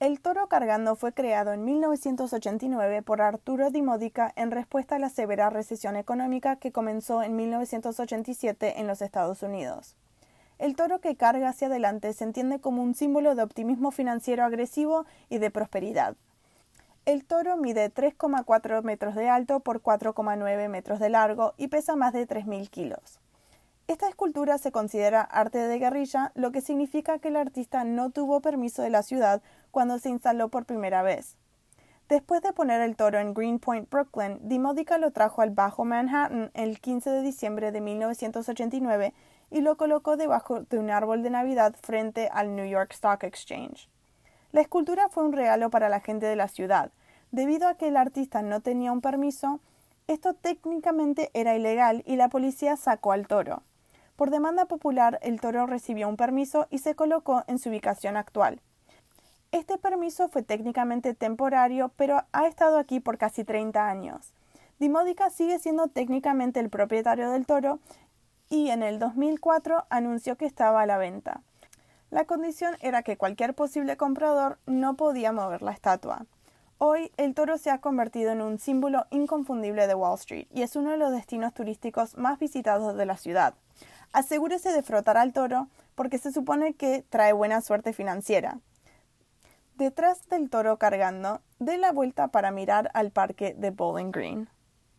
El toro cargando fue creado en 1989 por Arturo Di Modica en respuesta a la severa recesión económica que comenzó en 1987 en los Estados Unidos. El toro que carga hacia adelante se entiende como un símbolo de optimismo financiero agresivo y de prosperidad. El toro mide 3,4 metros de alto por 4,9 metros de largo y pesa más de 3.000 kilos. Esta escultura se considera arte de guerrilla, lo que significa que el artista no tuvo permiso de la ciudad cuando se instaló por primera vez. Después de poner el toro en Greenpoint, Brooklyn, Di Modica lo trajo al Bajo Manhattan el 15 de diciembre de 1989 y lo colocó debajo de un árbol de Navidad frente al New York Stock Exchange. La escultura fue un regalo para la gente de la ciudad. Debido a que el artista no tenía un permiso, esto técnicamente era ilegal y la policía sacó al toro. Por demanda popular, el toro recibió un permiso y se colocó en su ubicación actual. Este permiso fue técnicamente temporario, pero ha estado aquí por casi 30 años. Di Modica sigue siendo técnicamente el propietario del toro y en el 2004 anunció que estaba a la venta. La condición era que cualquier posible comprador no podía mover la estatua. Hoy, el toro se ha convertido en un símbolo inconfundible de Wall Street y es uno de los destinos turísticos más visitados de la ciudad. Asegúrese de frotar al toro porque se supone que trae buena suerte financiera. Detrás del toro cargando, dé la vuelta para mirar al parque de Bowling Green.